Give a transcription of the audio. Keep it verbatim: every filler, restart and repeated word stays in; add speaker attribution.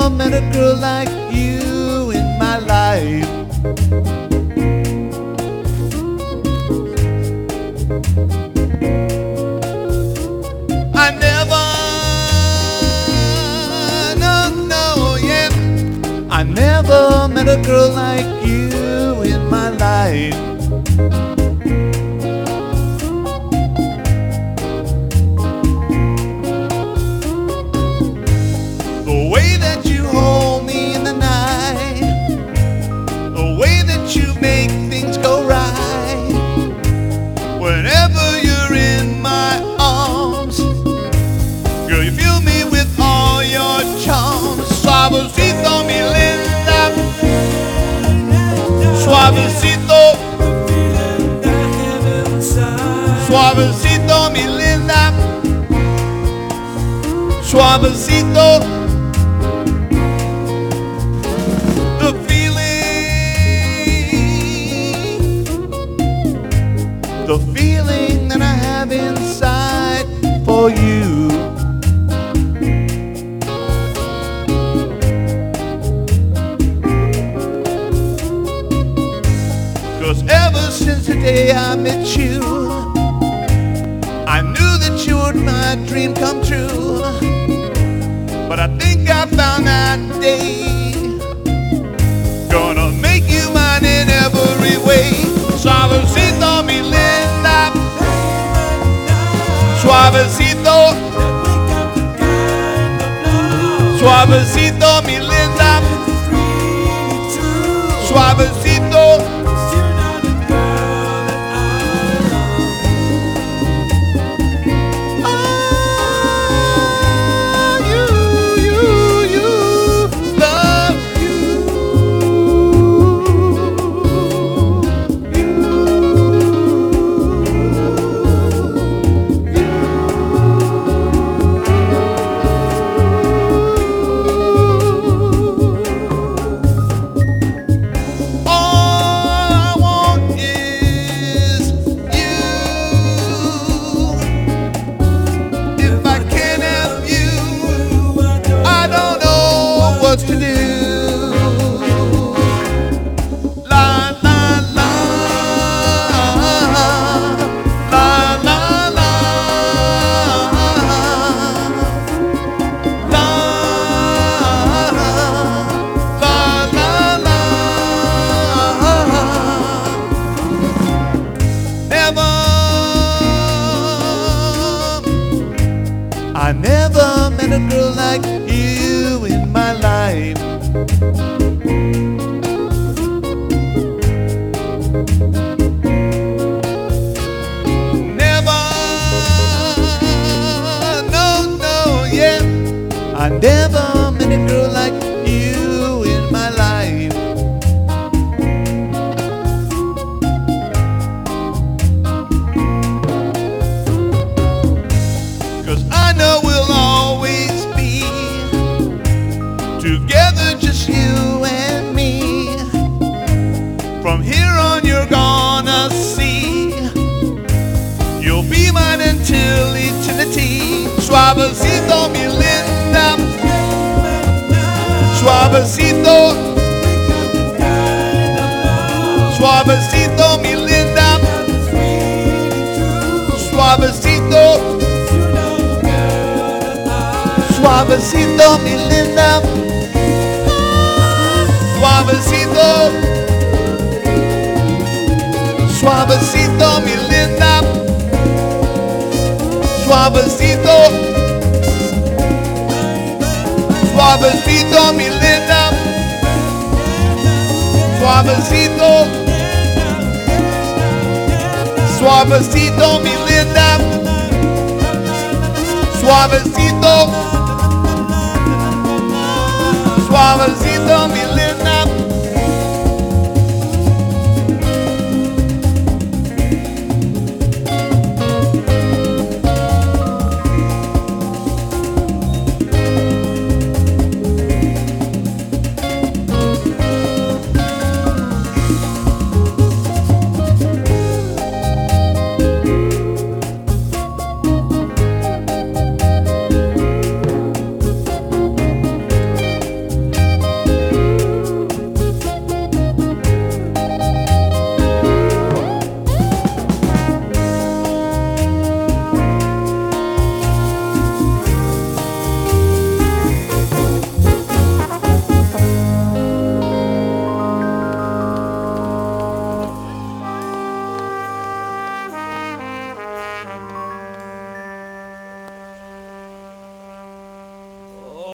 Speaker 1: never met a girl like you in my life. I never, no, no, yeah, I never met a girl like you in my life. The way that you hold me in the night, the way that you make things go right, whenever you're in my arms, girl, you fill me with all your charms. Suavecito, mi linda, suavecito, suavecito, mi linda, suavecito. The feeling, the feeling that I have inside for you. Cause ever since the day I met you, I knew that you were my dream come true. But I think I found that day, gonna make you mine in every way. Suavecito, mi linda, suavecito, suavecito, mi linda, suavecito. To do. La la la, la la la, la la la la. Never, I never met a girl like you in my life. Never, no, no, yeah, I never met a girl like you in my life. Cause I know we'll always be together, just you and me. From here on you're gonna see, you'll be mine until eternity. Suavecito, mi linda, suavecito, suavecito, mi linda, suavecito, suavecito, mi linda, suavecito, suavecito, mi linda, suavecito, suavecito, mi linda, suavecito, suavecito, mi linda, suavecito, suavecito, mi